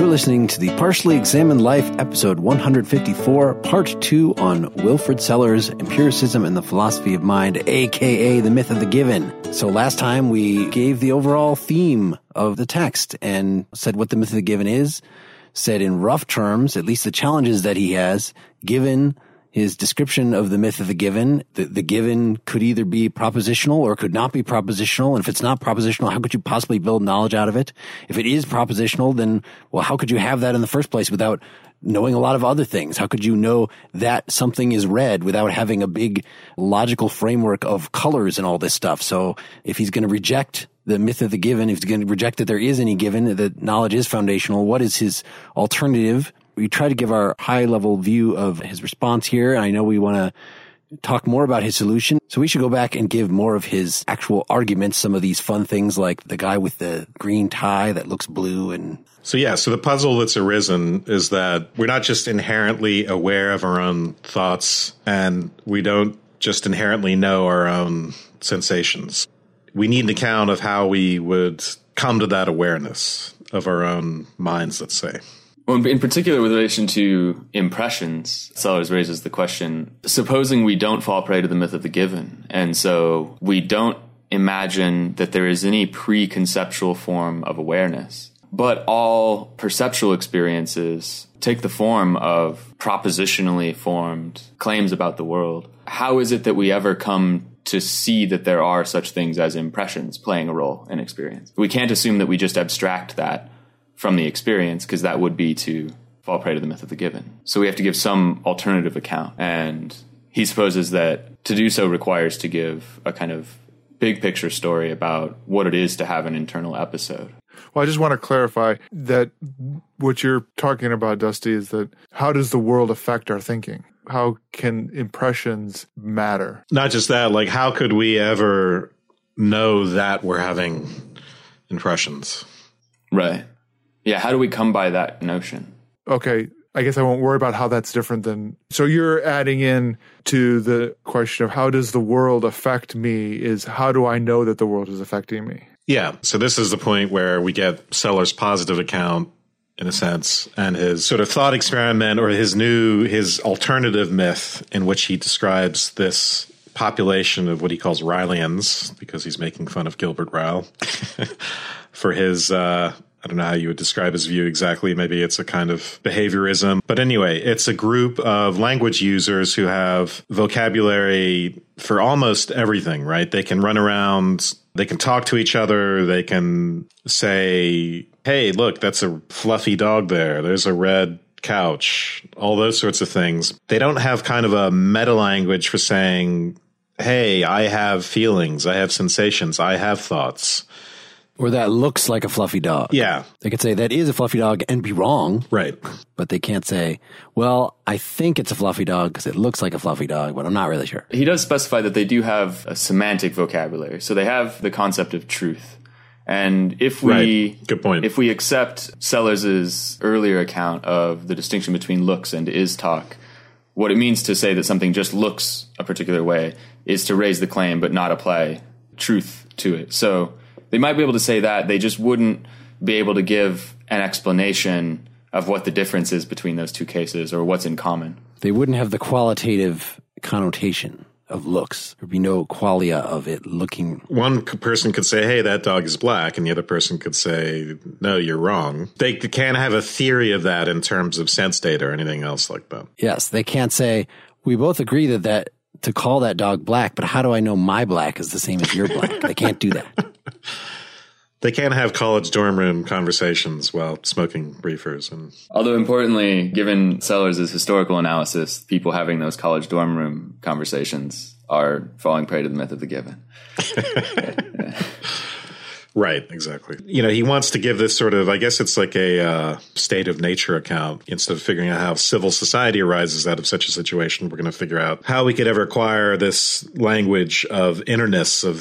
You're listening to the Partially Examined Life, episode 154, part 2 on Wilfrid Sellars' Empiricism and the Philosophy of Mind, aka the Myth of the Given. So last time we gave the overall theme of the text and said what the Myth of the Given is, said in rough terms, at least the challenges that he has, given his description of the myth of the given. The given could either be propositional or could not be propositional. And if it's not propositional, how could you possibly build knowledge out of it? If it is propositional, then, well, how could you have that in the first place without knowing a lot of other things? How could you know that something is red without having a big logical framework of colors and all this stuff? So if he's going to reject the myth of the given, if he's going to reject that there is any given, that knowledge is foundational, what is his alternative? We try to give our high-level view of his response here. I know we want to talk more about his solution, so we should go back and give more of his actual arguments, some of these fun things like the guy with the green tie that looks blue. And So the puzzle that's arisen is that we're not just inherently aware of our own thoughts, and we don't just inherently know our own sensations. We need an account of how we would come to that awareness of our own minds, let's say. Well, in particular, with relation to impressions, Sellars raises the question, supposing we don't fall prey to the myth of the given, and so we don't imagine that there is any preconceptual form of awareness, but all perceptual experiences take the form of propositionally formed claims about the world. How is it that we ever come to see that there are such things as impressions playing a role in experience? We can't assume that we just abstract that from the experience, because that would be to fall prey to the myth of the given. So we have to give some alternative account. And he supposes that to do so requires to give a kind of big picture story about what it is to have an internal episode. Well, I just want to clarify that what you're talking about, Dusty, is that how does the world affect our thinking? How can impressions matter? Not just that, like how could we ever know that we're having impressions? Right. Yeah, how do we come by that notion? Okay, I guess I won't worry about how that's different than... So you're adding in to the question of how does the world affect me is how do I know that the world is affecting me? Yeah, so this is the point where we get Sellars' positive account, in a sense, and his sort of thought experiment or his alternative myth in which he describes this population of what he calls Ryleans, because he's making fun of Gilbert Ryle, for his... I don't know how you would describe his view exactly. Maybe it's a kind of behaviorism. But anyway, it's a group of language users who have vocabulary for almost everything, right? They can run around, they can talk to each other, they can say, hey, look, that's a fluffy dog there. There's a red couch, all those sorts of things. They don't have kind of a meta language for saying, hey, I have feelings, I have sensations, I have thoughts. or that looks like a fluffy dog. Yeah. They could say that is a fluffy dog and be wrong. Right. But they can't say, well, I think it's a fluffy dog because it looks like a fluffy dog, but I'm not really sure. He does specify that they do have a semantic vocabulary. So they have the concept of truth. And if we Good point. If we accept Sellars' earlier account of the distinction between looks and is talk, what it means to say that something just looks a particular way is to raise the claim but not apply truth to it. So they might be able to say that, they just wouldn't be able to give an explanation of what the difference is between those two cases or what's in common. They wouldn't have the qualitative connotation of looks. There'd be no qualia of it looking. One person could say, hey, that dog is black, and the other person could say, no, you're wrong. They can't have a theory of that in terms of sense data or anything else like that. Yes, they can't say, we both agree that to call that dog black, but how do I know my black is the same as your black? They can't do that. They can't have college dorm room conversations while smoking reefers. Although importantly, given Sellars' historical analysis, people having those college dorm room conversations are falling prey to the myth of the given. Right, exactly. You know, he wants to give this sort of, I guess it's like a state of nature account. Instead of figuring out how civil society arises out of such a situation, we're going to figure out how we could ever acquire this language of innerness, of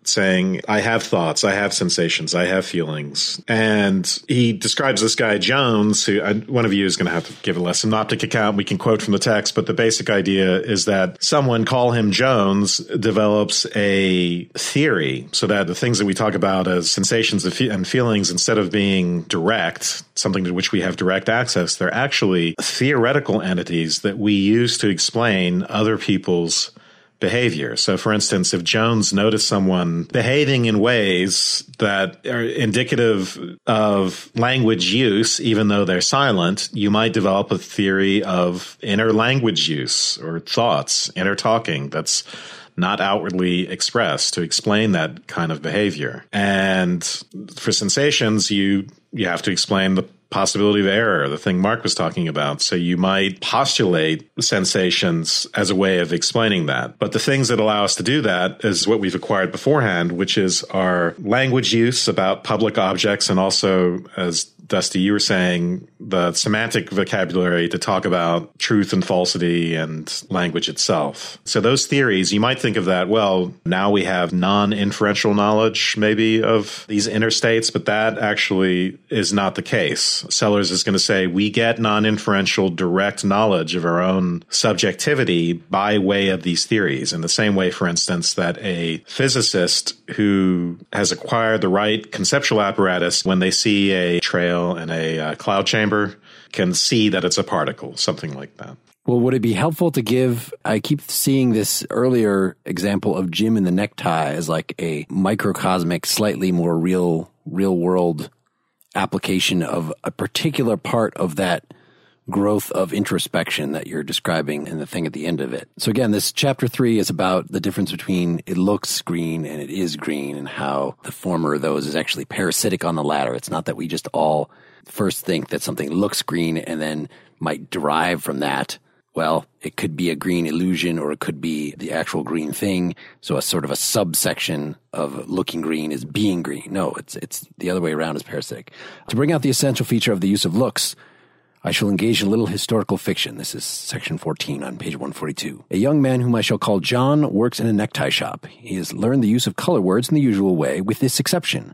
saying, I have thoughts, I have sensations, I have feelings. And he describes this guy, Jones, who one of you is going to have to give a less synoptic account. We can quote from the text, but the basic idea is that someone, call him Jones, develops a theory so that the things that we talk about as sensations and feelings, instead of being direct, something to which we have direct access, they're actually theoretical entities that we use to explain other people's behavior. So, for instance, if Jones noticed someone behaving in ways that are indicative of language use, even though they're silent, you might develop a theory of inner language use or thoughts, inner talking that's not outwardly expressed to explain that kind of behavior. And for sensations, you have to explain the possibility of error, the thing Mark was talking about. So you might postulate sensations as a way of explaining that. But the things that allow us to do that is what we've acquired beforehand, which is our language use about public objects, and also, as Dusty, you were saying, the semantic vocabulary to talk about truth and falsity and language itself. So those theories, you might think of that, well, now we have non-inferential knowledge maybe of these inner states, but that actually is not the case. Sellers is going to say we get non-inferential direct knowledge of our own subjectivity by way of these theories. In the same way, for instance, that a physicist who has acquired the right conceptual apparatus, when they see a trail in a cloud chamber, can see that it's a particle, something like that. Well, would it be helpful to give, I keep seeing this earlier example of Jim in the necktie as like a microcosmic, slightly more real world application of a particular part of that growth of introspection that you're describing in the thing at the end of it. So again, this chapter 3 is about the difference between it looks green and it is green, and how the former of those is actually parasitic on the latter. It's not that we just all first think that something looks green and then might derive from that. Well, it could be a green illusion, or it could be the actual green thing. So a sort of a subsection of looking green is being green. No, it's the other way around, is parasitic. To bring out the essential feature of the use of looks, I shall engage in a little historical fiction. This is section 14 on page 142. A young man whom I shall call John works in a necktie shop. He has learned the use of color words in the usual way, with this exception.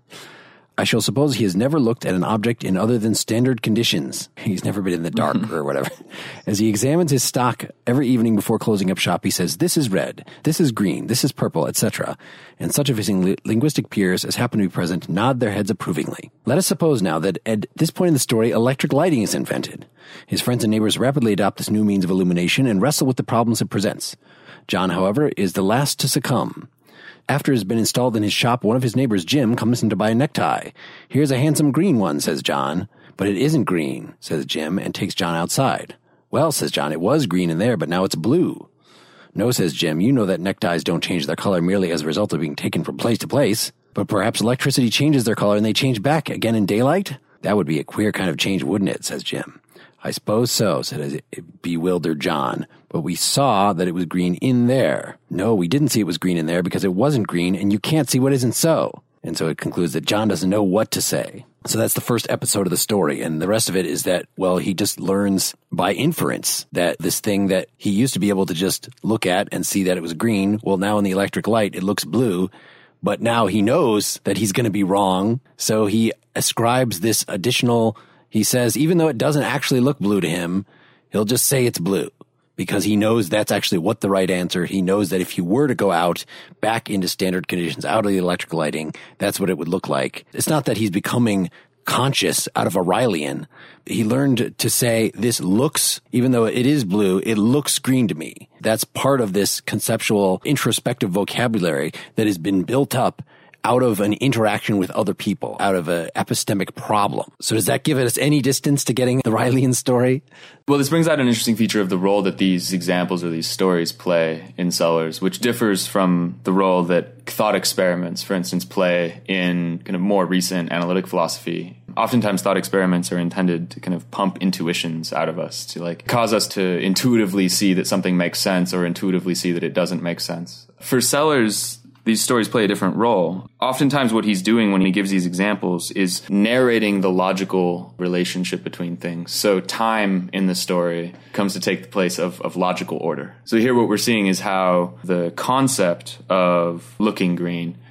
I shall suppose he has never looked at an object in other than standard conditions. He's never been in the dark or whatever. As he examines his stock every evening before closing up shop, he says, this is red, this is green, this is purple, etc. And such of his linguistic peers as happen to be present nod their heads approvingly. Let us suppose now that at this point in the story, electric lighting is invented. His friends and neighbors rapidly adopt this new means of illumination and wrestle with the problems it presents. John, however, is the last to succumb. After it has been installed in his shop, one of his neighbors, Jim, comes in to buy a necktie. Here's a handsome green one, says John. But it isn't green, says Jim, and takes John outside. Well, says John, it was green in there, but now it's blue. No, says Jim, you know that neckties don't change their color merely as a result of being taken from place to place. But perhaps electricity changes their color and they change back again in daylight? That would be a queer kind of change, wouldn't it, says Jim. I suppose so, said a bewildered John. But we saw that it was green in there. No, we didn't see it was green in there because it wasn't green, and you can't see what isn't so. And so it concludes that John doesn't know what to say. So that's the first episode of the story. And the rest of it is that, well, he just learns by inference that this thing that he used to be able to just look at and see that it was green, well, now in the electric light, it looks blue. But now he knows that he's going to be wrong. So he ascribes this additional, he says, even though it doesn't actually look blue to him, he'll just say it's blue. Because he knows that's actually what the right answer. He knows that if he were to go out back into standard conditions, out of the electric lighting, that's what it would look like. It's not that he's becoming conscious out of Aurelian. He learned to say, this looks, even though it is blue, it looks green to me. That's part of this conceptual introspective vocabulary that has been built up out of an interaction with other people, out of an epistemic problem. So does that give us any distance to getting the Aurelian story? Well, this brings out an interesting feature of the role that these examples or these stories play in Sellers, which differs from the role that thought experiments, for instance, play in kind of more recent analytic philosophy. Oftentimes thought experiments are intended to kind of pump intuitions out of us, to like cause us to intuitively see that something makes sense or intuitively see that it doesn't make sense. For Sellers, these stories play a different role. Oftentimes what he's doing when he gives these examples is narrating the logical relationship between things. So time in the story comes to take the place of logical order. So here what we're seeing is how the concept of looking green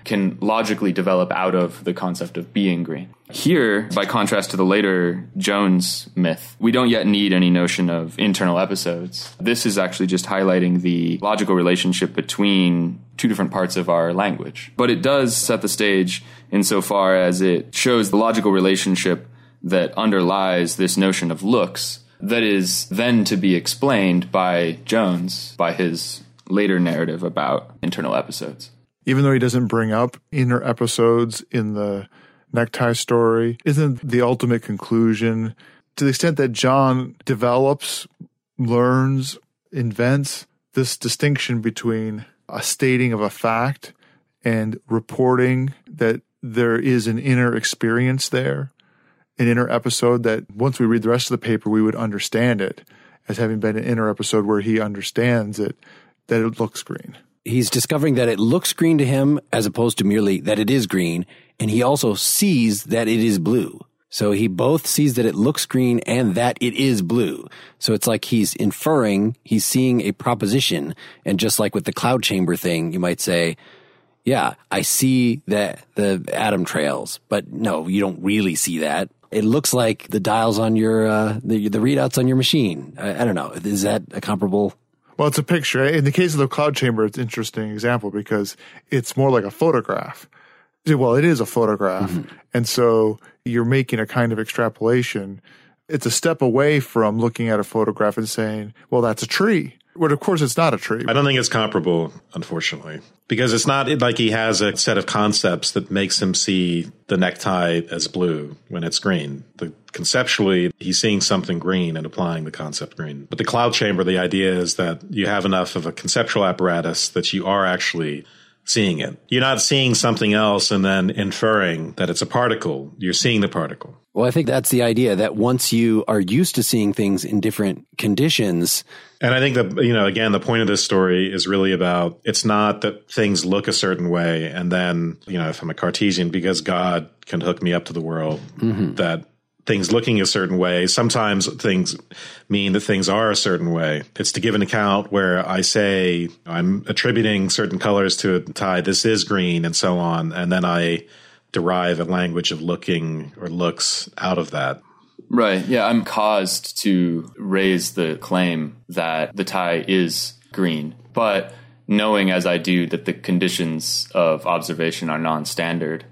can logically develop out of the concept of being green. Here, by contrast to the later Jones myth, we don't yet need any notion of internal episodes. This is actually just highlighting the logical relationship between two different parts of our language. But it does set the stage insofar as it shows the logical relationship that underlies this notion of looks that is then to be explained by Jones, by his later narrative about internal episodes. Even though he doesn't bring up inner episodes in the necktie story, isn't the ultimate conclusion, to the extent that John develops, learns, invents this distinction between a stating of a fact and reporting that there is an inner experience there, an inner episode that once we read the rest of the paper, we would understand it as having been an inner episode where he understands it, that it looks green. He's discovering that it looks green to him as opposed to merely that it is green. And he also sees that it is blue. So he both sees that it looks green and that it is blue. So it's like he's inferring, he's seeing a proposition. And just like with the cloud chamber thing, you might say, yeah, I see that the atom trails, but no, you don't really see that. It looks like the dials on your, the readouts on your machine. I don't know. Is that a comparable? Well, it's a picture. In the case of the cloud chamber, it's an interesting example because it's more like a photograph. Well, it is a photograph. Mm-hmm. And so you're making a kind of extrapolation. It's a step away from looking at a photograph and saying, well, that's a tree. But of course, it's not a tree. I don't think it's comparable, unfortunately, because it's not like he has a set of concepts that makes him see the necktie as blue when it's green. Conceptually, he's seeing something green and applying the concept green. But the cloud chamber, the idea is that you have enough of a conceptual apparatus that you are actually seeing it. You're not seeing something else and then inferring that it's a particle. You're seeing the particle. Well, I think that's the idea, that once you are used to seeing things in different conditions. And I think that, again, the point of this story is really about, it's not that things look a certain way. And then, if I'm a Cartesian, because God can hook me up to the world, mm-hmm. that things looking a certain way, sometimes things mean that things are a certain way. It's to give an account where I say I'm attributing certain colors to a tie. This is green and so on. And then I derive a language of looking or looks out of that. Right. Yeah. I'm caused to raise the claim that the tie is green, but knowing as I do that the conditions of observation are non-standard,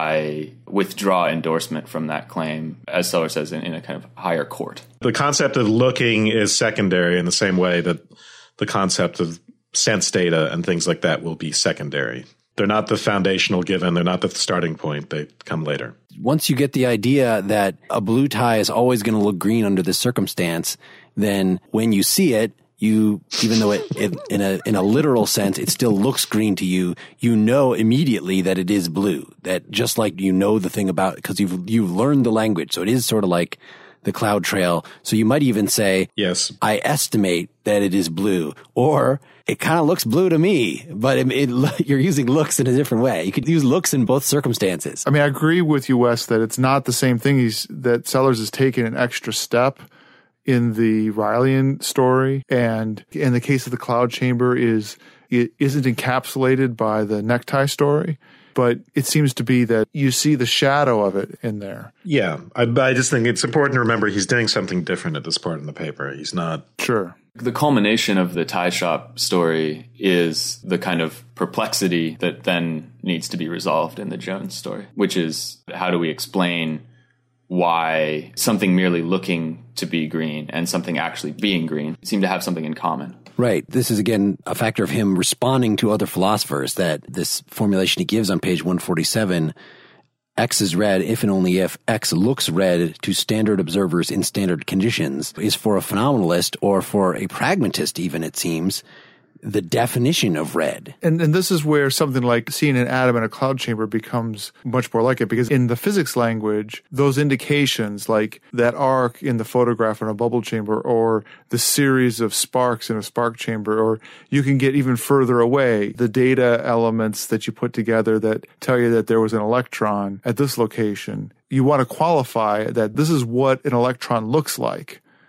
I withdraw endorsement from that claim, as Seller says, in a kind of higher court. The concept of looking is secondary in the same way that the concept of sense data and things like that will be secondary. They're not the foundational given. They're not the starting point. They come later. Once you get the idea that a blue tie is always going to look green under this circumstance, then when you see it, even though it in a literal sense, it still looks green to you, you know immediately that it is blue. That just like the thing about, because you've learned the language. So it is sort of like the cloud trail. So you might even say, yes, I estimate that it is blue, or it kind of looks blue to me, but you're using looks in a different way. You could use looks in both circumstances. I mean, I agree with you, Wes, that it's not the same thing. That Sellers has taken an extra step in the Rileyan story, and in the case of the cloud chamber it isn't encapsulated by the necktie story, but it seems to be that you see the shadow of it in there. Yeah, I just think it's important to remember he's doing something different at this part in the paper. He's not... Sure. The culmination of the tie shop story is the kind of perplexity that then needs to be resolved in the Jones story, which is how do we explain why something merely looking to be green and something actually being green seem to have something in common. Right. This is, again, a factor of him responding to other philosophers, that this formulation he gives on page 147, X is red if and only if X looks red to standard observers in standard conditions, is for a phenomenalist or for a pragmatist even, it seems, the definition of red. And this is where something like seeing an atom in a cloud chamber becomes much more like it, because in the physics language, those indications like that arc in the photograph in a bubble chamber, or the series of sparks in a spark chamber, or you can get even further away, the data elements that you put together that tell you that there was an electron at this location. You want to qualify that this is what an electron looks like.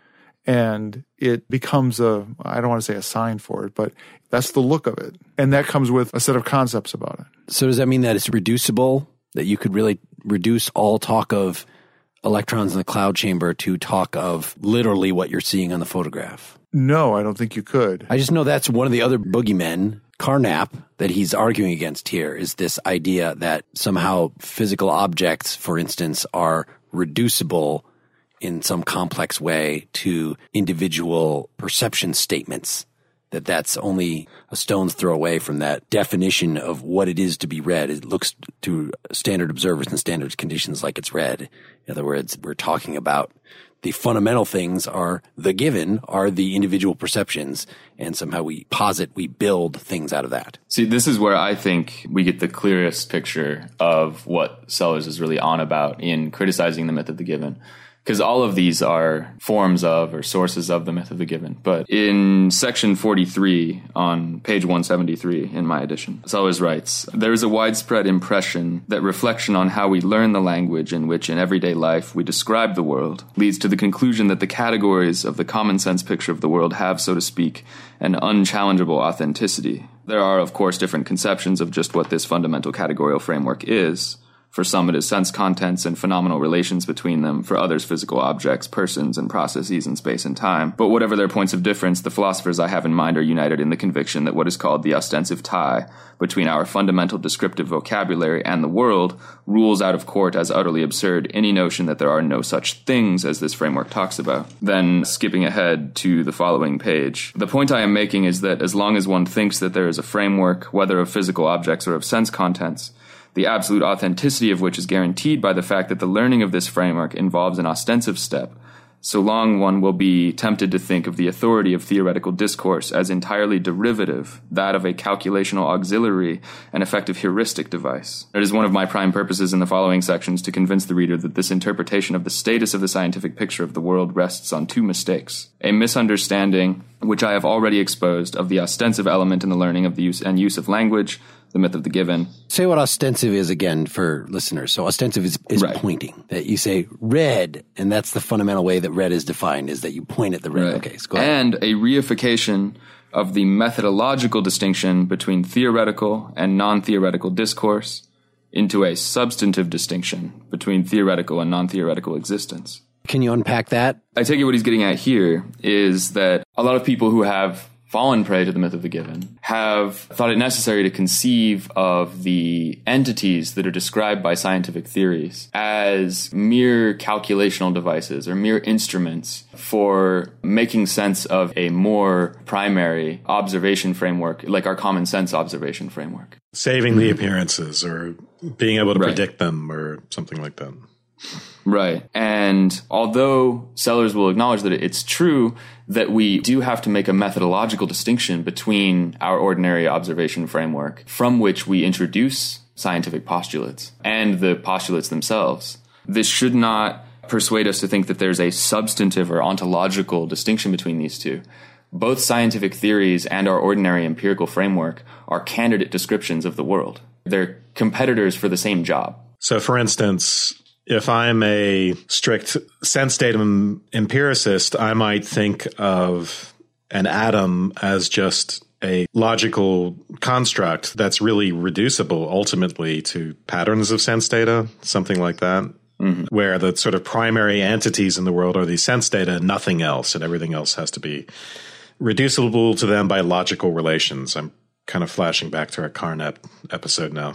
And it becomes I don't want to say a sign for it, but that's the look of it. And that comes with a set of concepts about it. So does that mean that it's reducible, that you could really reduce all talk of electrons in the cloud chamber to talk of literally what you're seeing on the photograph? No, I don't think you could. I just know that's one of the other boogeymen, Carnap, that he's arguing against here, is this idea that somehow physical objects, for instance, are reducible in some complex way to individual perception statements, that's only a stone's throw away from that definition of what it is to be read. It looks to standard observers and standard conditions like it's read. In other words, we're talking about the fundamental things are the given, are the individual perceptions, and somehow we build things out of that. See, this is where I think we get the clearest picture of what Sellars is really on about in criticizing the myth of the given. Because all of these are forms of or sources of the myth of the given. But in section 43 on page 173 in my edition, Sellars writes, "There is a widespread impression that reflection on how we learn the language in which in everyday life we describe the world leads to the conclusion that the categories of the common sense picture of the world have, so to speak, an unchallengeable authenticity. There are, of course, different conceptions of just what this fundamental categorical framework is. For some, it is sense contents and phenomenal relations between them. For others, physical objects, persons, and processes in space and time. But whatever their points of difference, the philosophers I have in mind are united in the conviction that what is called the ostensive tie between our fundamental descriptive vocabulary and the world rules out of court as utterly absurd any notion that there are no such things as this framework talks about." Then, skipping ahead to the following page, "The point I am making is that as long as one thinks that there is a framework, whether of physical objects or of sense contents, the absolute authenticity of which is guaranteed by the fact that the learning of this framework involves an ostensive step, so long one will be tempted to think of the authority of theoretical discourse as entirely derivative, that of a calculational auxiliary and effective heuristic device. It is one of my prime purposes in the following sections to convince the reader that this interpretation of the status of the scientific picture of the world rests on two mistakes. A misunderstanding, which I have already exposed, of the ostensive element in the learning of the use of language, the myth of the given." Say what ostensive is again for listeners. So ostensive is right. Pointing. That you say red, and that's the fundamental way that red is defined, is that you point at the red. Right. Okay, so go ahead. And a reification of the methodological distinction between theoretical and non-theoretical discourse into a substantive distinction between theoretical and non-theoretical existence. Can you unpack that? I take it what he's getting at here is that a lot of people who have fallen prey to the myth of the given have thought it necessary to conceive of the entities that are described by scientific theories as mere calculational devices or mere instruments for making sense of a more primary observation framework, like our common sense observation framework. Saving the appearances or being able to predict them or something like that. Right. And although Sellars will acknowledge that it's true that we do have to make a methodological distinction between our ordinary observation framework from which we introduce scientific postulates and the postulates themselves, this should not persuade us to think that there's a substantive or ontological distinction between these two. Both scientific theories and our ordinary empirical framework are candidate descriptions of the world. They're competitors for the same job. So, for instance, if I'm a strict sense datum empiricist, I might think of an atom as just a logical construct that's really reducible ultimately to patterns of sense data, something like that, where the sort of primary entities in the world are these sense data and nothing else, and everything else has to be reducible to them by logical relations. I'm kind of flashing back to our Carnap episode now.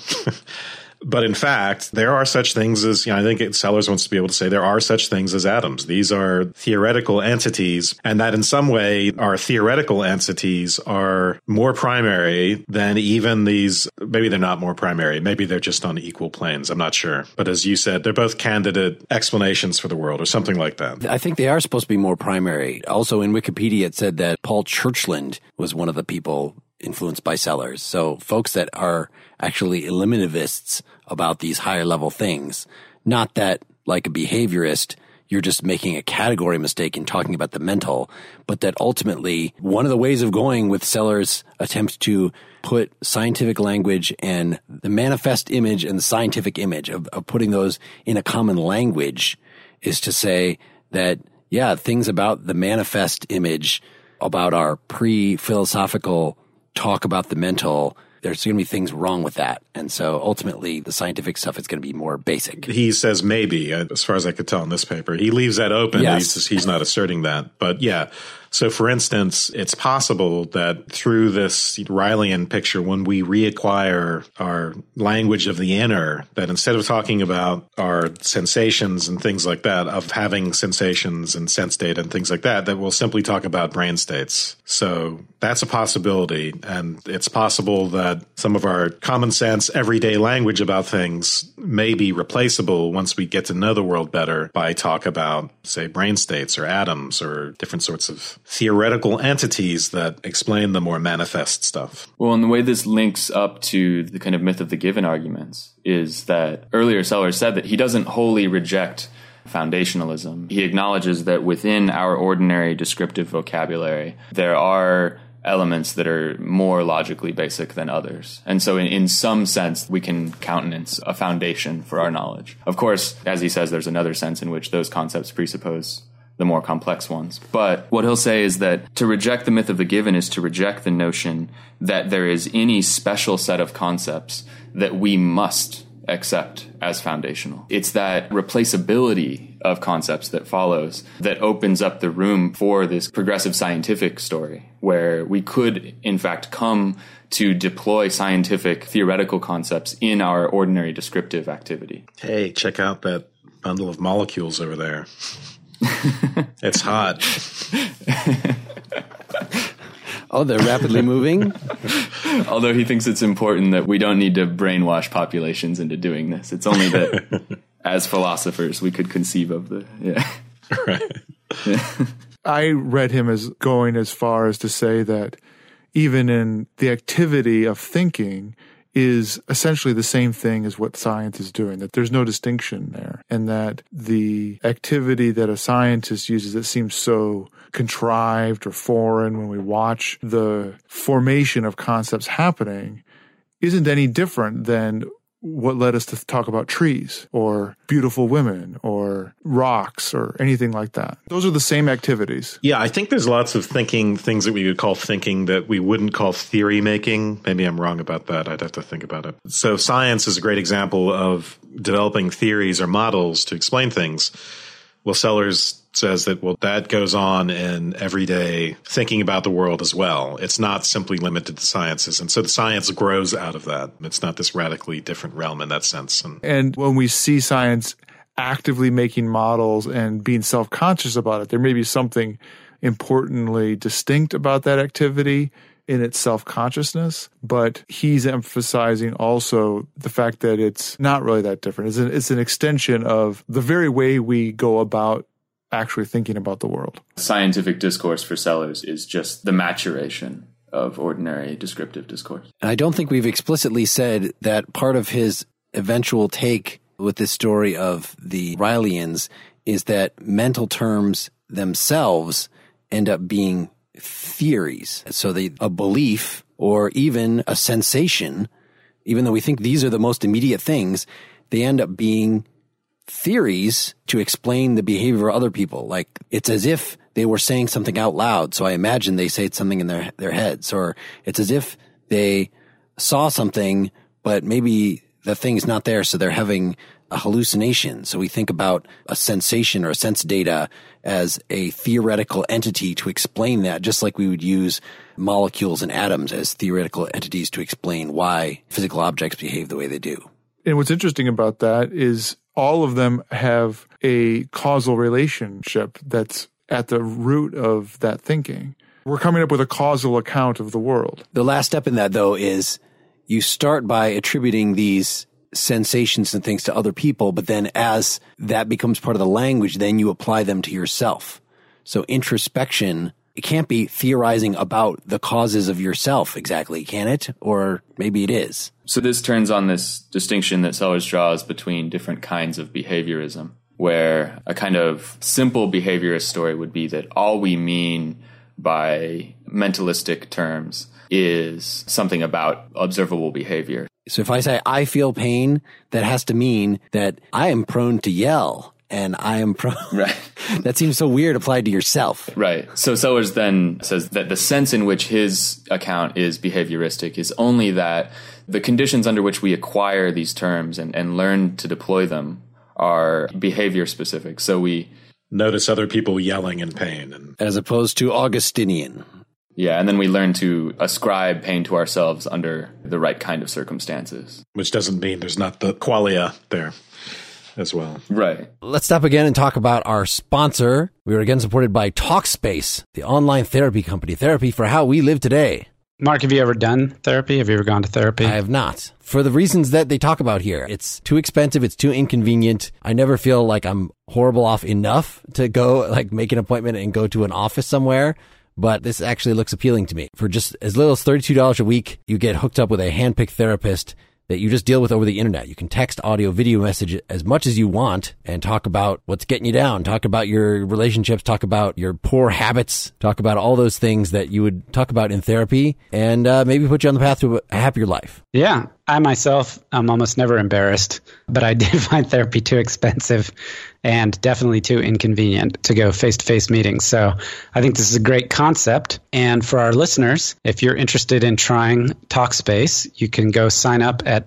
But in fact, there are such things as, I think Sellars wants to be able to say there are such things as atoms. These are theoretical entities, and that in some way our theoretical entities are more primary than even these. Maybe they're not more primary. Maybe they're just on equal planes. I'm not sure. But as you said, they're both candidate explanations for the world or something like that. I think they are supposed to be more primary. Also in Wikipedia, it said that Paul Churchland was one of the people influenced by Sellars. So folks that are actually eliminativists about these higher level things, not that like a behaviorist, you're just making a category mistake in talking about the mental, but that ultimately one of the ways of going with Sellars' attempt to put scientific language and the manifest image and the scientific image of putting those in a common language is to say that Yeah, things about the manifest image, about our pre-philosophical talk about the mental, there's going to be things wrong with that. And so ultimately, the scientific stuff is going to be more basic. He says maybe, as far as I could tell in this paper. He leaves that open. Yes. He's not asserting that. But yeah. So for instance, it's possible that through this Ryleyan picture, when we reacquire our language of the inner, that instead of talking about our sensations and things like that, of having sensations and sense data and things like that, that we'll simply talk about brain states. So that's a possibility. And it's possible that some of our common sense, everyday language about things may be replaceable once we get to know the world better by talk about, say, brain states or atoms or different sorts of theoretical entities that explain the more manifest stuff. Well, and the way this links up to the kind of myth of the given arguments is that earlier Sellers said that he doesn't wholly reject foundationalism. He acknowledges that within our ordinary descriptive vocabulary, there are elements that are more logically basic than others. And so in some sense, we can countenance a foundation for our knowledge. Of course, as he says, there's another sense in which those concepts presuppose the more complex ones. But what he'll say is that to reject the myth of the given is to reject the notion that there is any special set of concepts that we must accept as foundational. It's that replaceability of concepts that follows that opens up the room for this progressive scientific story, where we could, in fact, come to deploy scientific theoretical concepts in our ordinary descriptive activity. Hey, check out that bundle of molecules over there. It's hot. Oh, they're rapidly moving? Although he thinks it's important that we don't need to brainwash populations into doing this. It's only that as philosophers we could conceive of the... Yeah. Right. Yeah. I read him as going as far as to say that even in the activity of thinking is essentially the same thing as what science is doing, that there's no distinction there, and that the activity that a scientist uses that seems so contrived or foreign when we watch the formation of concepts happening isn't any different than what led us to talk about trees or beautiful women or rocks or anything like that. Those are the same activities. Yeah, I think there's lots of thinking, things that we would call thinking that we wouldn't call theory making. Maybe I'm wrong about that. I'd have to think about it. So science is a great example of developing theories or models to explain things. Well, Sellers says that, well, that goes on in everyday thinking about the world as well. It's not simply limited to sciences. And so the science grows out of that. It's not this radically different realm in that sense. And when we see science actively making models and being self-conscious about it, there may be something importantly distinct about that activity in its self-consciousness, but he's emphasizing also the fact that it's not really that different. It's an extension of the very way we go about actually thinking about the world. Scientific discourse for Sellers is just the maturation of ordinary descriptive discourse. And I don't think we've explicitly said that part of his eventual take with this story of the Ryleans is that mental terms themselves end up being theories. So a belief or even a sensation, even though we think these are the most immediate things, they end up being theories to explain the behavior of other people. Like it's as if they were saying something out loud. So I imagine they say something in their heads, or it's as if they saw something, but maybe the thing's not there. So they're having a hallucination. So we think about a sensation or a sense data as a theoretical entity to explain that, just like we would use molecules and atoms as theoretical entities to explain why physical objects behave the way they do. And what's interesting about that is all of them have a causal relationship that's at the root of that thinking. We're coming up with a causal account of the world. The last step in that, though, is you start by attributing these sensations and things to other people, but then as that becomes part of the language, then you apply them to yourself. So introspection, it can't be theorizing about the causes of yourself exactly, can it? Or maybe it is. So this turns on this distinction that Sellers draws between different kinds of behaviorism, where a kind of simple behaviorist story would be that all we mean by mentalistic terms is something about observable behavior. So if I say, I feel pain, that has to mean that I am prone to yell and I am Right. That seems so weird applied to yourself. Right. So Sellers then says that the sense in which his account is behavioristic is only that the conditions under which we acquire these terms and learn to deploy them are behavior specific. So we notice other people yelling in pain. And as opposed to Augustinian. Yeah, and then we learn to ascribe pain to ourselves under the right kind of circumstances. which doesn't mean there's not the qualia there as well. Right. Let's stop again and talk about our sponsor. We are again supported by Talkspace, the online therapy company. Therapy for how we live today. Mark, have you ever done therapy? Have you ever gone to therapy? I have not. For the reasons that they talk about here. It's too expensive. It's too inconvenient. I never feel like I'm horrible off enough to go, like, make an appointment and go to an office somewhere. But this actually looks appealing to me. For just as little as $32 a week, you get hooked up with a handpicked therapist that you just deal with over the internet. You can text, audio, video message as much as you want and talk about what's getting you down, talk about your relationships, talk about your poor habits, talk about all those things that you would talk about in therapy, and maybe put you on the path to a happier life. Yeah. I myself, I'm almost never embarrassed, but I did find therapy too expensive and definitely too inconvenient to go face-to-face meetings. So I think this is a great concept. And for our listeners, if you're interested in trying Talkspace, you can go sign up at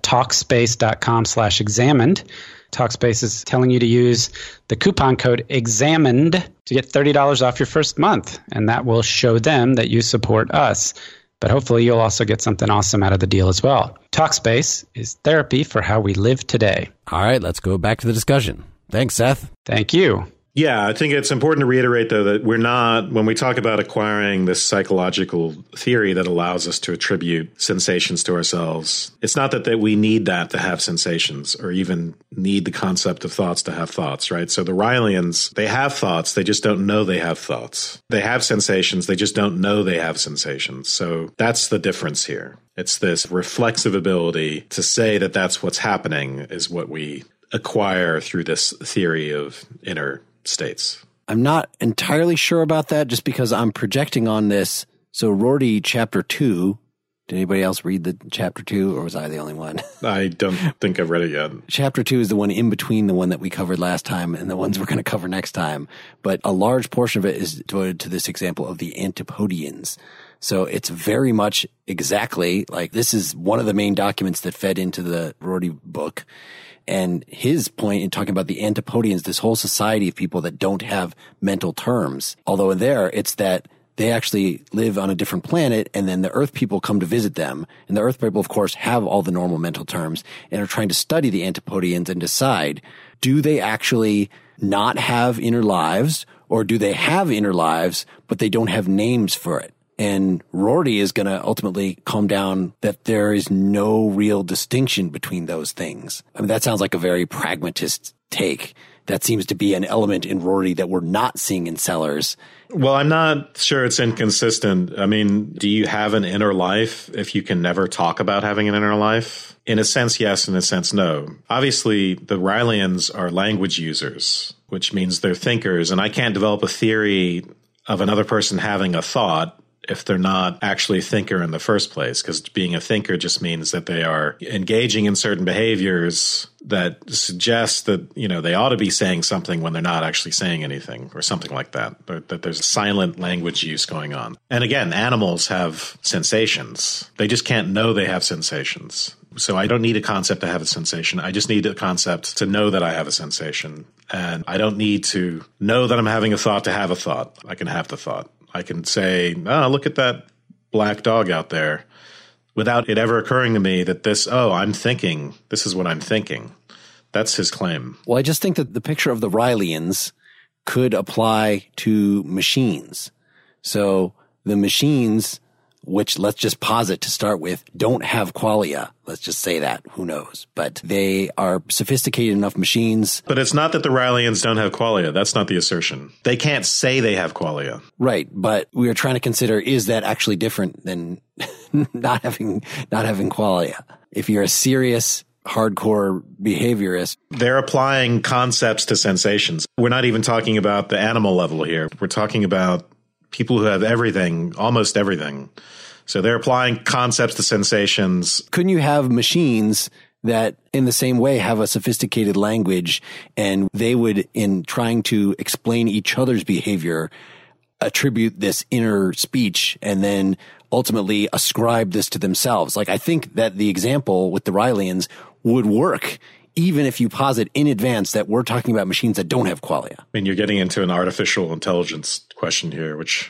talkspace.com/examined. Talkspace is telling you to use the coupon code EXAMINED to get $30 off your first month. And that will show them that you support us. But hopefully you'll also get something awesome out of the deal as well. Talkspace is therapy for how we live today. All right, let's go back to the discussion. Thanks, Seth. Thank you. Yeah, I think it's important to reiterate, though, that we're not, when we talk about acquiring this psychological theory that allows us to attribute sensations to ourselves, it's not that we need that to have sensations or even need the concept of thoughts to have thoughts, right? So the Rylians, they have thoughts, they just don't know they have thoughts. They have sensations, they just don't know they have sensations. So that's the difference here. It's this reflexive ability to say that that's what's happening is what we acquire through this theory of inner states. I'm not entirely sure about that just because I'm projecting on this. So Rorty chapter 2, did anybody else read the chapter 2 or was I the only one? I don't think I've read it yet. Chapter 2 is the one in between the one that we covered last time and the ones we're going to cover next time. But a large portion of it is devoted to this example of the Antipodeans. So it's very much exactly like this is one of the main documents that fed into the Rorty book. And his point in talking about the Antipodeans, this whole society of people that don't have mental terms, although in there it's that they actually live on a different planet and then the Earth people come to visit them. And the Earth people, of course, have all the normal mental terms and are trying to study the Antipodeans and decide, do they actually not have inner lives or do they have inner lives, but they don't have names for it? And Rorty is going to ultimately calm down that there is no real distinction between those things. I mean, that sounds like a very pragmatist take. That seems to be an element in Rorty that we're not seeing in Sellers. Well, I'm not sure it's inconsistent. I mean, do you have an inner life if you can never talk about having an inner life? In a sense, yes. In a sense, no. Obviously, the Rylians are language users, which means they're thinkers. And I can't develop a theory of another person having a thought if they're not actually a thinker in the first place, because being a thinker just means that they are engaging in certain behaviors that suggest that, you know, they ought to be saying something when they're not actually saying anything or something like that, that there's silent language use going on. And again, animals have sensations. They just can't know they have sensations. So I don't need a concept to have a sensation. I just need a concept to know that I have a sensation. And I don't need to know that I'm having a thought to have a thought. I can have the thought. I can say, oh, look at that black dog out there without it ever occurring to me that I'm thinking, this is what I'm thinking. That's his claim. Well, I just think that the picture of the Rylians could apply to machines. So the machines, which let's just posit to start with, don't have qualia. Let's just say that. Who knows? But they are sophisticated enough machines. But it's not that the Rylians don't have qualia. That's not the assertion. They can't say they have qualia. Right. But we are trying to consider, is that actually different than not having qualia? If you're a serious hardcore behaviorist. They're applying concepts to sensations. We're not even talking about the animal level here. We're talking about people who have everything, almost everything. So they're applying concepts to sensations. Couldn't you have machines that in the same way have a sophisticated language, and they would, in trying to explain each other's behavior, attribute this inner speech and then ultimately ascribe this to themselves. Like, I think that the example with the Rylians would work even if you posit in advance that we're talking about machines that don't have qualia. I mean, you're getting into an artificial intelligence question here, which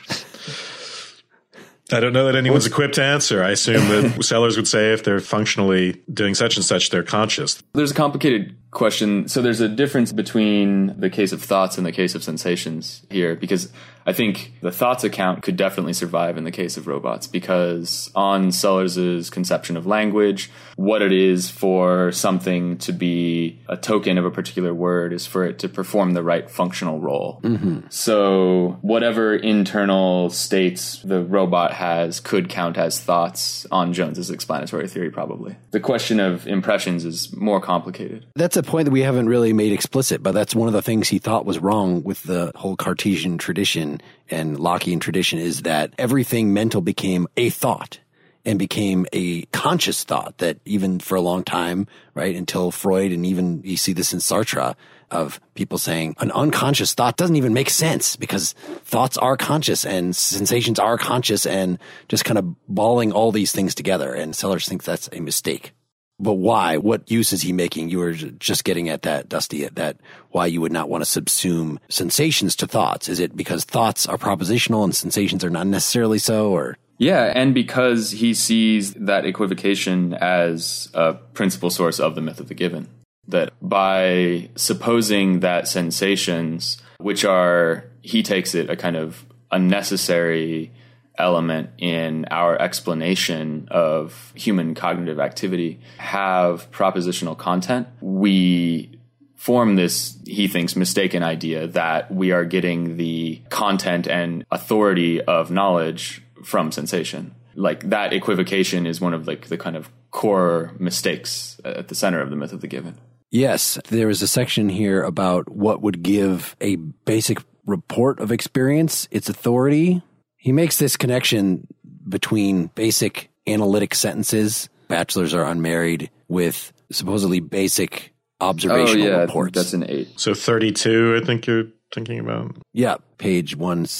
I don't know that anyone's equipped to answer. I assume that Sellers would say if they're functionally doing such and such, they're conscious. There's a complicated question. So there's a difference between the case of thoughts and the case of sensations here, because I think the thoughts account could definitely survive in the case of robots, because on Sellers's conception of language, what it is for something to be a token of a particular word is for it to perform the right functional role. Mm-hmm. So whatever internal states the robot has could count as thoughts on Jones's explanatory theory, probably. The question of impressions is more complicated. That's a point that we haven't really made explicit, but that's one of the things he thought was wrong with the whole Cartesian tradition and Lockean tradition, is that everything mental became a thought and became a conscious thought, that even for a long time, right, until Freud, and even you see this in Sartre, of people saying an unconscious thought doesn't even make sense because thoughts are conscious and sensations are conscious, and just kind of balling all these things together. And Sellers thinks that's a mistake. But why? What use is he making? You were just getting at that, Dusty, at that why you would not want to subsume sensations to thoughts. Is it because thoughts are propositional and sensations are not necessarily so, or? Yeah, and because he sees that equivocation as a principal source of the myth of the given. That by supposing that sensations, which are, he takes it, a kind of unnecessary element in our explanation of human cognitive activity, have propositional content, we form this, he thinks, mistaken idea that we are getting the content and authority of knowledge from sensation. Like, that equivocation is one of like the kind of core mistakes at the center of the myth of the given. Yes, there is a section here about what would give a basic report of experience its authority. He makes this connection between basic analytic sentences, bachelors are unmarried, with supposedly basic observational reports. That's an 8. So 32, I think you're thinking about. Yeah, page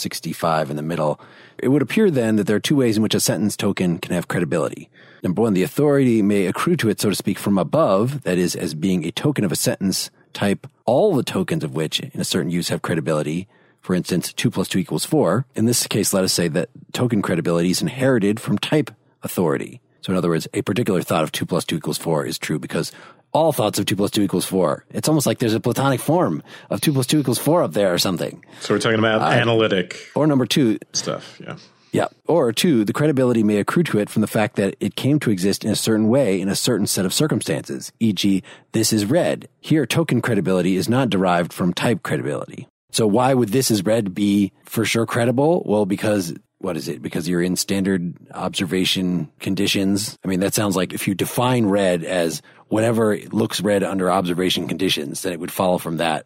165 in the middle. It would appear then that there are two ways in which a sentence token can have credibility. Number one, the authority may accrue to it, so to speak, from above, that is, as being a token of a sentence type, all the tokens of which in a certain use have credibility. For instance, 2 + 2 = 4. In this case, let us say that token credibility is inherited from type authority. So in other words, a particular thought of 2 + 2 = 4 is true because all thoughts of 2 + 2 = 4. It's almost like there's a Platonic form of 2 + 2 = 4 up there or something. So we're talking about analytic. Or number 2. Stuff, yeah. Yeah. Or 2, the credibility may accrue to it from the fact that it came to exist in a certain way in a certain set of circumstances, e.g., this is red. Here, token credibility is not derived from type credibility. So why would this is red be for sure credible? Well, because, what is it? Because you're in standard observation conditions. I mean, that sounds like if you define red as whatever looks red under observation conditions, then it would follow from that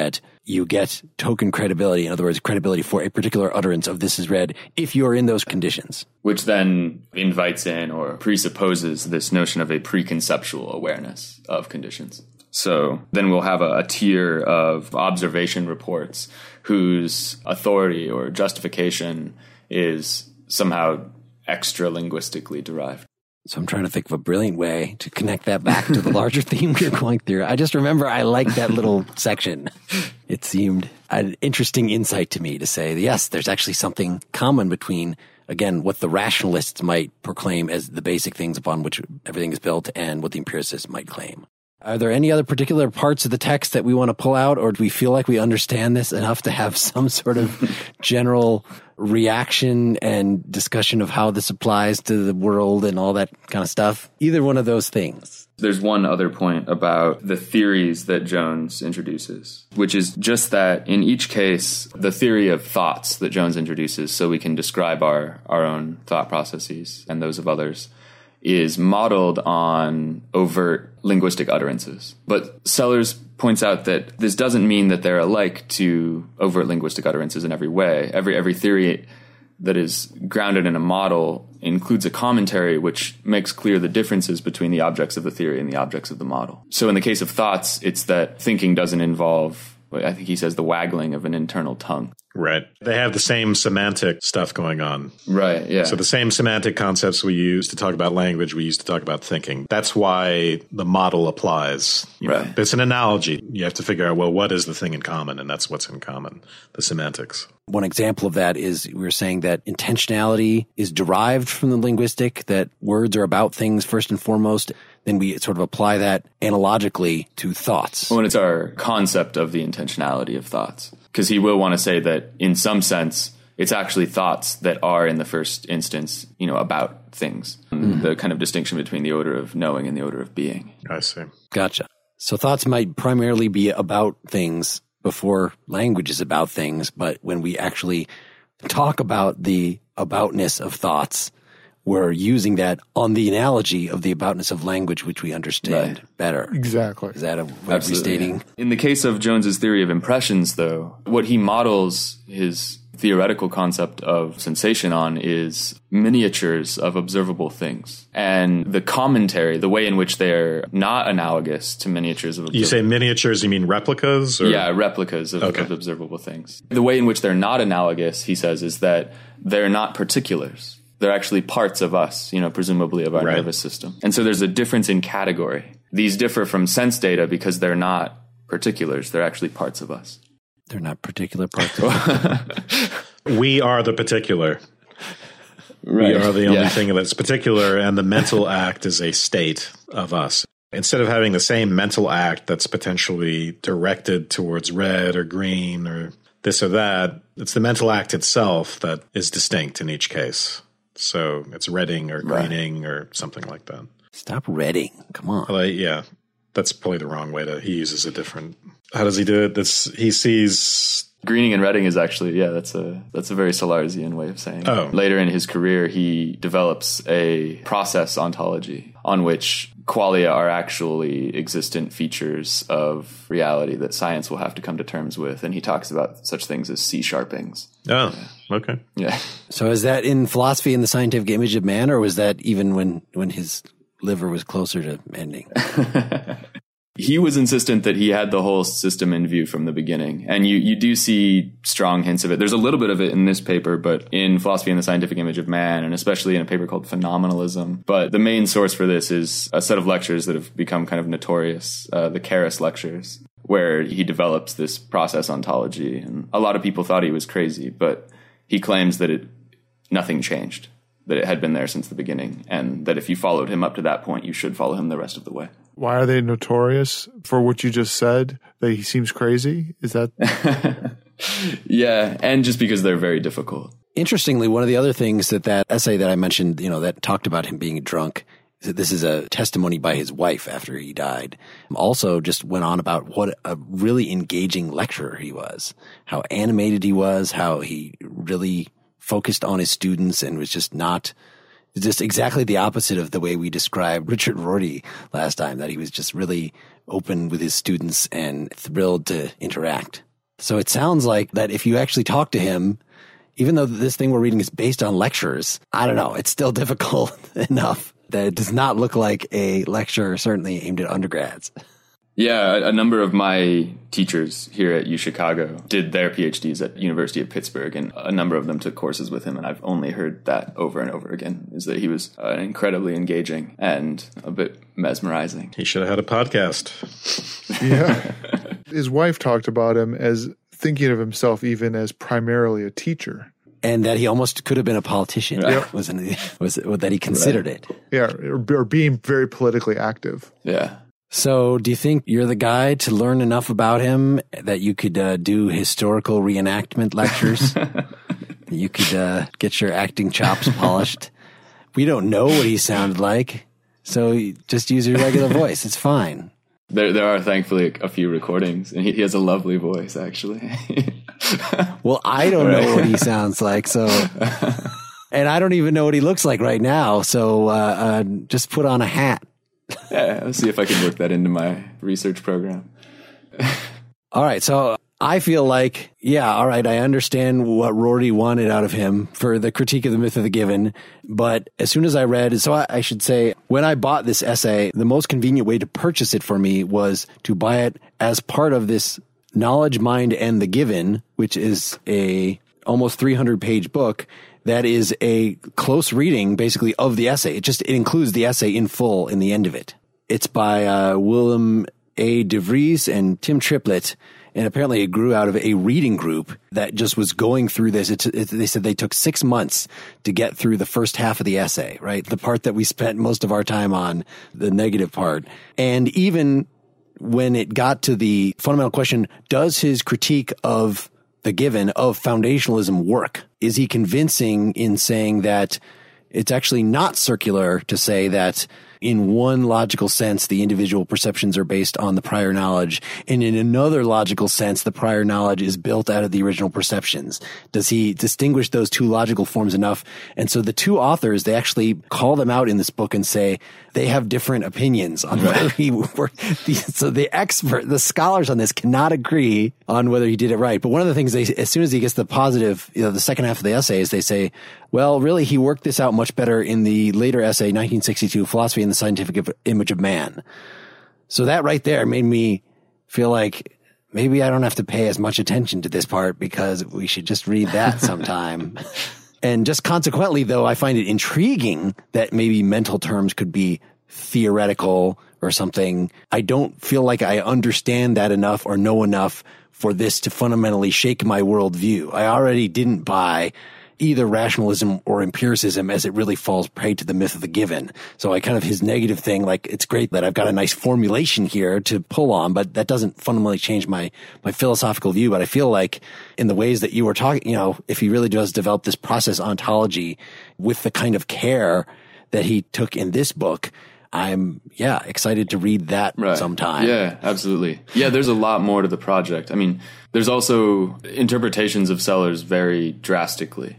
you get token credibility. In other words, credibility for a particular utterance of this is red if you're in those conditions. Which then invites in or presupposes this notion of a preconceptual awareness of conditions. So then we'll have a tier of observation reports whose authority or justification is somehow extra linguistically derived. So I'm trying to think of a brilliant way to connect that back to the larger theme we're going through. I just remember I liked that little section. It seemed an interesting insight to me to say, yes, there's actually something common between, again, what the rationalists might proclaim as the basic things upon which everything is built and what the empiricists might claim. Are there any other particular parts of the text that we want to pull out, or do we feel like we understand this enough to have some sort of general reaction and discussion of how this applies to the world and all that kind of stuff? Either one of those things. There's one other point about the theories that Jones introduces, which is just that in each case, the theory of thoughts that Jones introduces, so we can describe our own thought processes and those of others, is modeled on overt linguistic utterances. But Sellers points out that this doesn't mean that they're alike to overt linguistic utterances in every way. Every theory that is grounded in a model includes a commentary which makes clear the differences between the objects of the theory and the objects of the model. So in the case of thoughts, it's that thinking doesn't involve, I think he says, the waggling of an internal tongue. Right. They have the same semantic stuff going on. Right, yeah. So the same semantic concepts we use to talk about language, we use to talk about thinking. That's why the model applies. Right. It's an analogy. You have to figure out, well, what is the thing in common? And that's what's in common, the semantics. One example of that is we were saying that intentionality is derived from the linguistic, that words are about things first and foremost. Then we sort of apply that analogically to thoughts. Well, and it's our concept of the intentionality of thoughts. Because he will want to say that in some sense, it's actually thoughts that are in the first instance, about things. The kind of distinction between the order of knowing and the order of being. I see. Gotcha. So thoughts might primarily be about things before language is about things. But when we actually talk about the aboutness of thoughts, we're using that on the analogy of the aboutness of language, which we understand better. Exactly. Is that a way of restating? In the case of Jones's theory of impressions, though, what he models his theoretical concept of sensation on is miniatures of observable things. And the commentary, the way in which they're not analogous to miniatures of observable You say miniatures, you mean replicas? Or? Yeah, replicas of observable things. The way in which they're not analogous, he says, is that they're not particulars. They're actually parts of us, presumably of our nervous system. And so there's a difference in category. These differ from sense data because they're not particulars. They're actually parts of us. They're not particular parts of us. We are the particular. Right. We are the only thing that's particular, and the mental act is a state of us. Instead of having the same mental act that's potentially directed towards red or green or this or that, it's the mental act itself that is distinct in each case. So it's redding or greening or something like that. Stop redding. Come on. Yeah, that's probably the wrong way to. He uses a different. How does he do it? He sees greening and redding is actually that's a very Salarzian way of saying it. Oh. Later in his career, he develops a process ontology on which qualia are actually existent features of reality that science will have to come to terms with, and he talks about such things as C-sharpings. Oh, okay. Yeah. So is that in philosophy in the scientific image of man, or was that even when his liver was closer to ending? He was insistent that he had the whole system in view from the beginning. And you do see strong hints of it. There's a little bit of it in this paper, but in Philosophy and the Scientific Image of Man, and especially in a paper called Phenomenalism. But the main source for this is a set of lectures that have become kind of notorious, the Karras lectures, where he develops this process ontology. And a lot of people thought he was crazy, but he claims that nothing changed, that it had been there since the beginning, and that if you followed him up to that point, you should follow him the rest of the way. Why are they notorious for what you just said? That he seems crazy? Is that? Yeah, and just because they're very difficult. Interestingly, one of the other things that essay that I mentioned, that talked about him being drunk, is that this is a testimony by his wife after he died. Also just went on about what a really engaging lecturer he was, how animated he was, how he really focused on his students and was just exactly the opposite of the way we described Richard Rorty last time, that he was just really open with his students and thrilled to interact. So it sounds like that if you actually talk to him, even though this thing we're reading is based on lectures, I don't know, it's still difficult enough that it does not look like a lecture certainly aimed at undergrads. Yeah, a number of my teachers here at UChicago did their PhDs at University of Pittsburgh, and a number of them took courses with him, and I've only heard that over and over again, is that he was incredibly engaging and a bit mesmerizing. He should have had a podcast. Yeah. His wife talked about him as thinking of himself even as primarily a teacher. And that he almost could have been a politician, right. was that he considered it. Yeah, or being very politically active. Yeah. So do you think you're the guy to learn enough about him that you could do historical reenactment lectures? You could get your acting chops polished? We don't know what he sounded like, so you just use your regular voice. It's fine. There are thankfully a few recordings, and he has a lovely voice, actually. Well, I don't know what he sounds like, so... And I don't even know what he looks like right now, so just put on a hat. Yeah, let's see if I can work that into my research program. All right. So I feel like, yeah, all right, I understand what Rorty wanted out of him for the critique of the myth of the given. But as soon as I read, so I should say, when I bought this essay, the most convenient way to purchase it for me was to buy it as part of this Knowledge, Mind, and the Given, which is a almost 300-page book that is a close reading, basically, of the essay. It includes the essay in full in the end of it. It's by Willem A. de Vries and Tim Triplett. And apparently it grew out of a reading group that just was going through this. They said they took 6 months to get through the first half of the essay, right? The part that we spent most of our time on, the negative part. And even when it got to the fundamental question, does his critique of the given, of foundationalism, work? Is he convincing in saying that it's actually not circular to say that in one logical sense, the individual perceptions are based on the prior knowledge, and in another logical sense, the prior knowledge is built out of the original perceptions? Does he distinguish those two logical forms enough? And so the two authors, they actually call them out in this book and say they have different opinions on whether he worked. So the scholars on this cannot agree on whether he did it right. But one of the things as soon as he gets the positive, the second half of the essay is they say, well, really, he worked this out much better in the later essay, 1962, Philosophy and the Scientific Image of Man. So that right there made me feel like maybe I don't have to pay as much attention to this part because we should just read that sometime. And just consequently, though, I find it intriguing that maybe mental terms could be theoretical or something. I don't feel like I understand that enough or know enough for this to fundamentally shake my worldview. I already didn't buy either rationalism or empiricism as it really falls prey to the myth of the given. So I kind of his negative thing, like it's great that I've got a nice formulation here to pull on, but that doesn't fundamentally change my philosophical view. But I feel like in the ways that you were talking, if he really does develop this process ontology with the kind of care that he took in this book, I'm, excited to read that sometime. Yeah, absolutely. Yeah, there's a lot more to the project. I mean, there's also interpretations of Sellars vary drastically.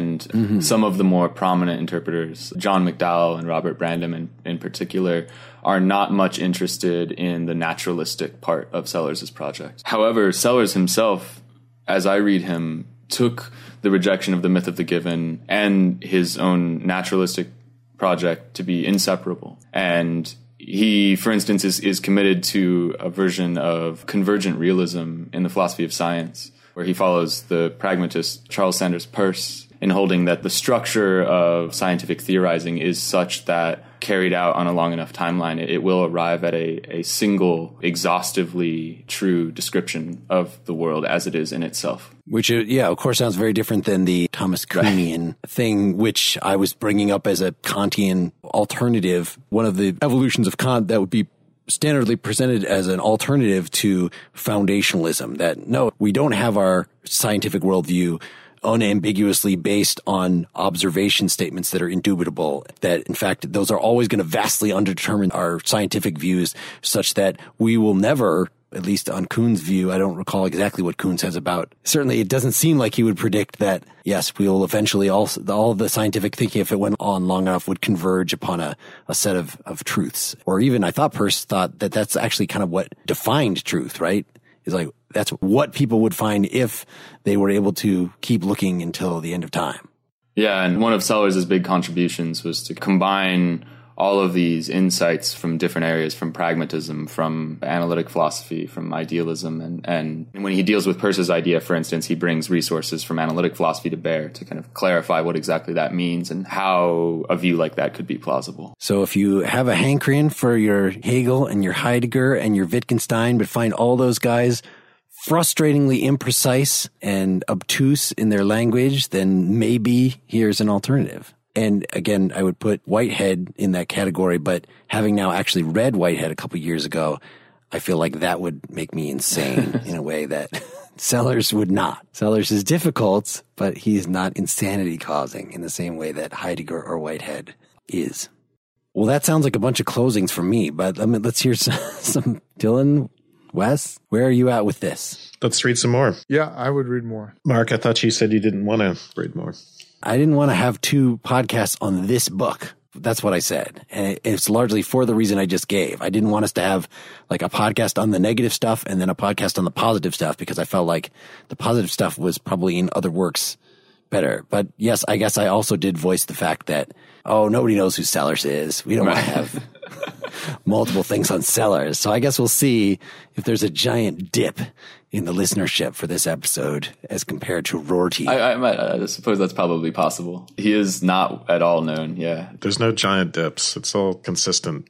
And some of the more prominent interpreters, John McDowell and Robert Brandom in particular, are not much interested in the naturalistic part of Sellars' project. However, Sellars himself, as I read him, took the rejection of the myth of the given and his own naturalistic project to be inseparable. And he, for instance, is committed to a version of convergent realism in the philosophy of science, where he follows the pragmatist Charles Sanders Peirce in holding that the structure of scientific theorizing is such that carried out on a long enough timeline, it will arrive at a single, exhaustively true description of the world as it is in itself. Which, of course, sounds very different than the Thomas Kuhnian thing, which I was bringing up as a Kantian alternative. One of the evolutions of Kant that would be standardly presented as an alternative to foundationalism, that no, we don't have our scientific worldview unambiguously based on observation statements that are indubitable, that in fact those are always going to vastly underdetermine our scientific views, such that we will never, at least on Kuhn's view, I don't recall exactly what Kuhn says about, certainly it doesn't seem like he would predict that, yes, we will eventually all the scientific thinking, if it went on long enough, would converge upon a set of truths. Or even I thought Peirce thought that that's actually kind of what defined truth, right? Is like, that's what people would find if they were able to keep looking until the end of time. Yeah, and one of Sellars' big contributions was to combine all of these insights from different areas, from pragmatism, from analytic philosophy, from idealism. And when he deals with Peirce's idea, for instance, he brings resources from analytic philosophy to bear to kind of clarify what exactly that means and how a view like that could be plausible. So if you have a hankering for your Hegel and your Heidegger and your Wittgenstein, but find all those guys frustratingly imprecise and obtuse in their language, then maybe here's an alternative. And again, I would put Whitehead in that category, but having now actually read Whitehead a couple years ago, I feel like that would make me insane in a way that Sellars would not. Sellars is difficult, but he's not insanity causing in the same way that Heidegger or Whitehead is. Well, that sounds like a bunch of closings for me, but let's hear some Dylan. Wes, where are you at with this? Let's read some more. Yeah, I would read more. Mark, I thought you said you didn't want to read more. I didn't want to have two podcasts on this book That's what I said. And it's largely for the reason I just gave. I didn't want us to have like a podcast on the negative stuff and then a podcast on the positive stuff, because I felt like the positive stuff was probably in other works better. But yes, I guess I also did voice the fact that, nobody knows who Sellers is. We don't want to have multiple things on Sellers. So I guess we'll see if there's a giant dip in the listenership for this episode as compared to Rorty. I suppose that's probably possible. He is not at all known. Yeah. There's no giant dips. It's all consistent.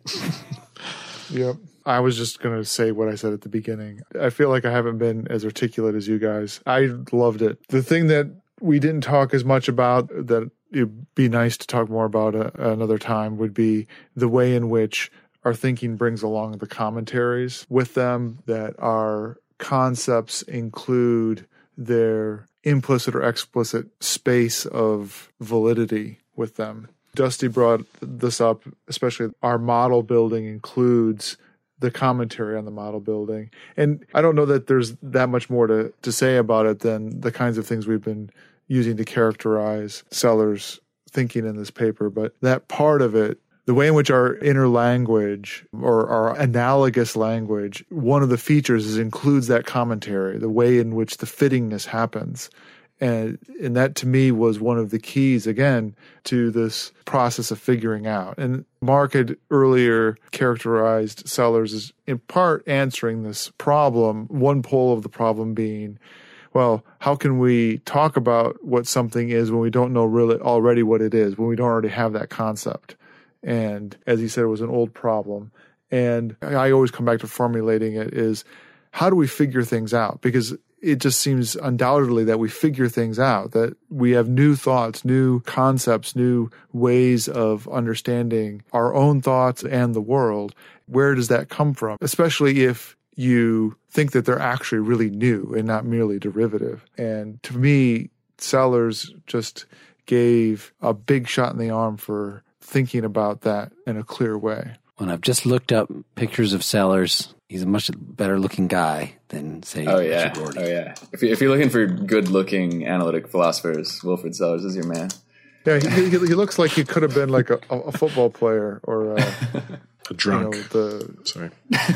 Yep. I was just going to say what I said at the beginning. I feel like I haven't been as articulate as you guys. I loved it. The thing that we didn't talk as much about, that it'd be nice to talk more about another time, would be the way in which our thinking brings along the commentaries with them, that our concepts include their implicit or explicit space of validity with them. Dusty brought this up, especially our model building includes the commentary on the model building. And I don't know that there's that much more to say about it than the kinds of things we've been using to characterize Sellers' thinking in this paper. But that part of it, the way in which our inner language or our analogous language, one of the features includes that commentary, the way in which the fittingness happens. And that to me was one of the keys, again, to this process of figuring out. And Mark had earlier characterized Sellers as in part answering this problem, one pole of the problem being, well, how can we talk about what something is when we don't know really already what it is, when we don't already have that concept? And as he said, it was an old problem. And I always come back to formulating it is, how do we figure things out? Because it just seems undoubtedly that we figure things out, that we have new thoughts, new concepts, new ways of understanding our own thoughts and the world. Where does that come from? Especially if you think that they're actually really new and not merely derivative. And to me, Sellers just gave a big shot in the arm for thinking about that in a clear way. When I've just looked up pictures of Sellers, he's a much better looking guy than, say, Richard Rorty. Oh, yeah. If you're looking for good looking analytic philosophers, Wilfrid Sellers is your man. Yeah, he looks like he could have been like a football player or a drunk. Sorry.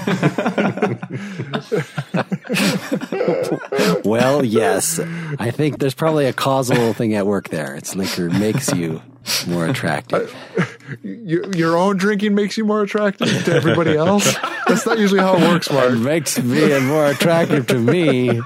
Well, yes. I think there's probably a causal thing at work there. It's liquor makes you more attractive. Your own drinking makes you more attractive to everybody else? That's not usually how it works, Mark. It makes being more attractive to me.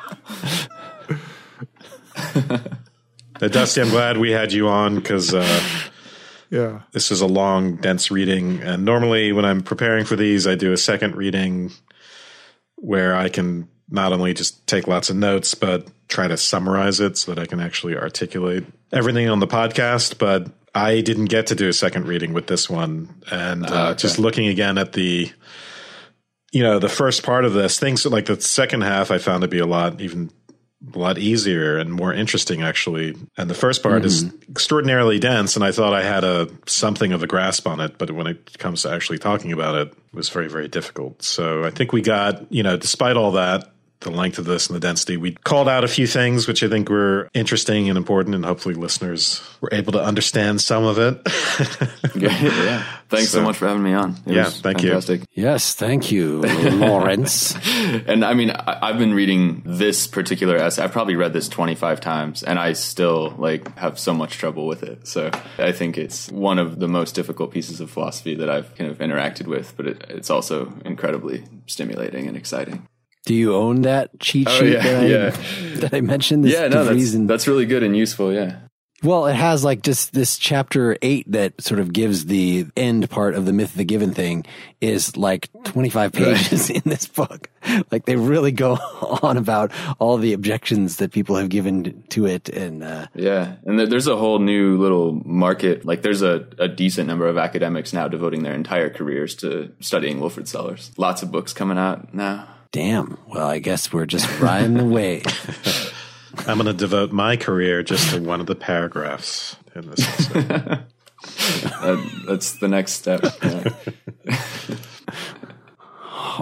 Dusty, I'm glad we had you on because this is a long, dense reading. And normally when I'm preparing for these, I do a second reading where I can not only just take lots of notes, but try to summarize it so that I can actually articulate everything on the podcast. But I didn't get to do a second reading with this one. And just looking again at the first part of this, things like the second half I found to be a lot easier and more interesting, actually. And the first part is extraordinarily dense, and I thought I had something of a grasp on it, but when it comes to actually talking about it, it was very, very difficult. So I think we got, despite all that, the length of this and the density, we called out a few things which I think were interesting and important, and hopefully listeners were able to understand some of it. Yeah. Thanks so much for having me on. It was thank fantastic. you. Yes, thank you, Lawrence. And I mean, I've been reading this particular essay. I've probably read this 25 times, and I still have so much trouble with it. So I think it's one of the most difficult pieces of philosophy that I've kind of interacted with, but it's also incredibly stimulating and exciting. Do you own that cheat sheet that I mentioned? That's really good and useful. Yeah. Well, it has just this chapter 8 that sort of gives the end part of the Myth of the Given thing is 25 pages in this book. They really go on about all the objections that people have given to it. And and there's a whole new little market. There's a decent number of academics now devoting their entire careers to studying Wilfrid Sellers. Lots of books coming out now. Damn. Well, I guess we're just riding the wave. I'm going to devote my career just to one of the paragraphs in this essay. That's the next step. Yeah.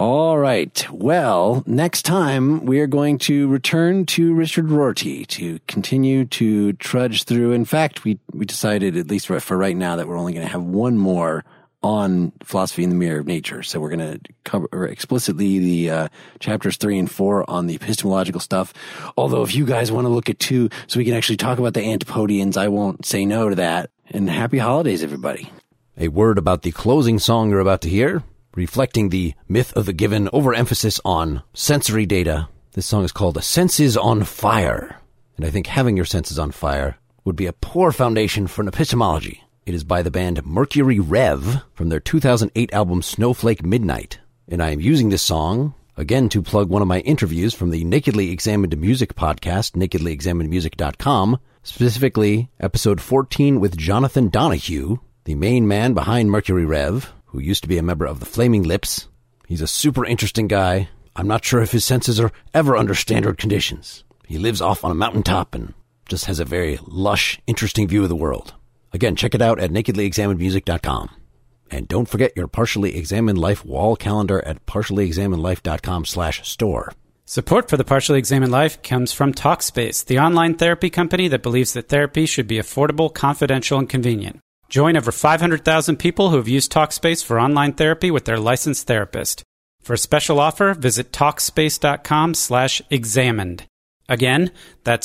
All right. Well, next time we are going to return to Richard Rorty to continue to trudge through. In fact, we decided, at least for right now, that we're only going to have one more on Philosophy in the Mirror of Nature. So we're going to cover explicitly the chapters 3 and 4 on the epistemological stuff. Although if you guys want to look at 2 so we can actually talk about the Antipodeans, I won't say no to that. And happy holidays, everybody. A word about the closing song you're about to hear, reflecting the myth of the given overemphasis on sensory data. This song is called Senses on Fire. And I think having your senses on fire would be a poor foundation for an epistemology. It is by the band Mercury Rev from their 2008 album Snowflake Midnight. And I am using this song, again, to plug one of my interviews from the Nakedly Examined Music podcast, nakedlyexaminedmusic.com, specifically episode 14 with Jonathan Donahue, the main man behind Mercury Rev, who used to be a member of the Flaming Lips. He's a super interesting guy. I'm not sure if his senses are ever under standard conditions. He lives off on a mountaintop and just has a very lush, interesting view of the world. Again, check it out at nakedlyexaminedmusic.com. And don't forget your Partially Examined Life wall calendar at partiallyexaminedlife.com/store. Support for the Partially Examined Life comes from Talkspace, the online therapy company that believes that therapy should be affordable, confidential, and convenient. Join over 500,000 people who have used Talkspace for online therapy with their licensed therapist. For a special offer, visit Talkspace.com/examined. Again, that's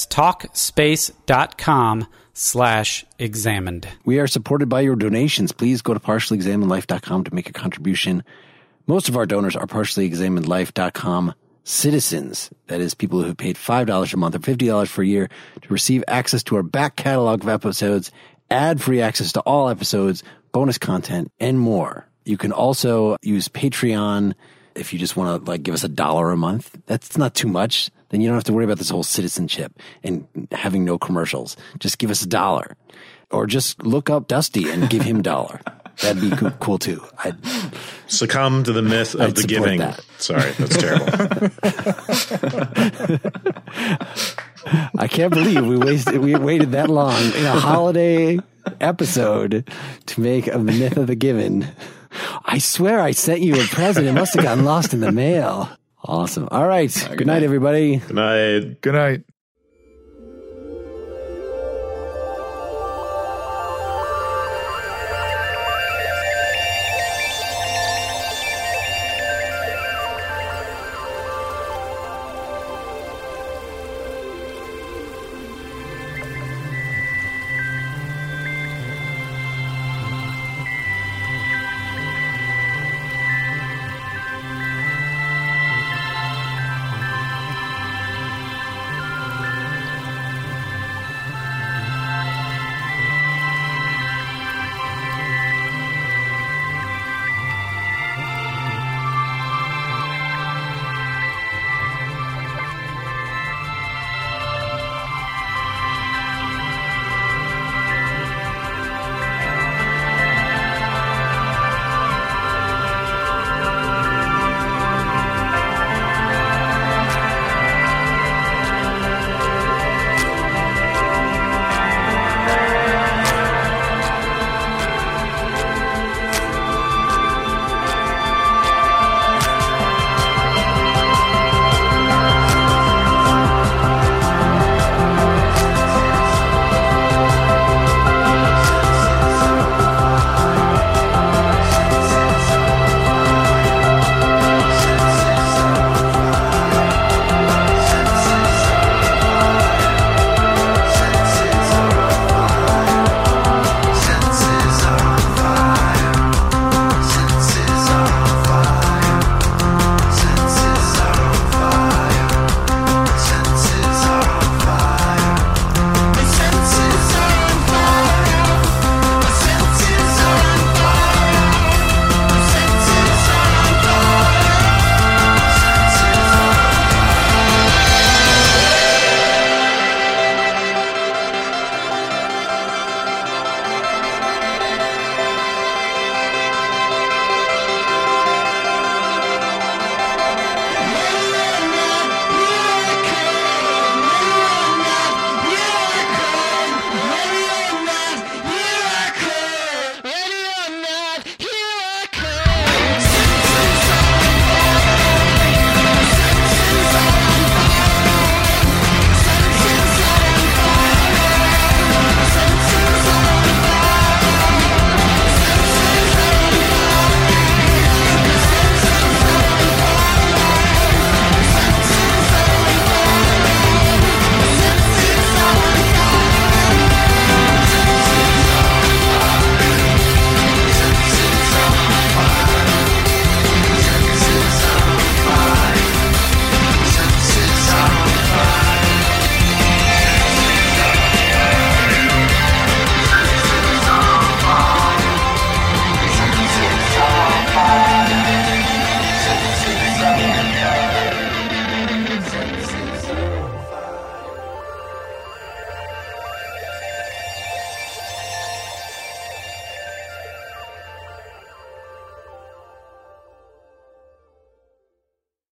Talkspace.com/examined. We are supported by your donations. Please go to partiallyexaminedlife.com to make a contribution. Most of our donors are partiallyexaminedlife.com citizens. That is, people who have paid $5 a month or $50 for a year to receive access to our back catalog of episodes, ad-free access to all episodes, bonus content, and more. You can also use Patreon if you just want to give us $1 a month. That's not too much. Then you don't have to worry about this whole citizenship and having no commercials. Just give us $1. Or just look up Dusty and give him $1. That'd be cool too. I'd succumb to the myth of the giving. That. Sorry, that's terrible. I can't believe we waited that long in a holiday episode to make the myth of the given. I swear I sent you a present. It must have gotten lost in the mail. Awesome. All right. Good night, everybody. Good night. Good night.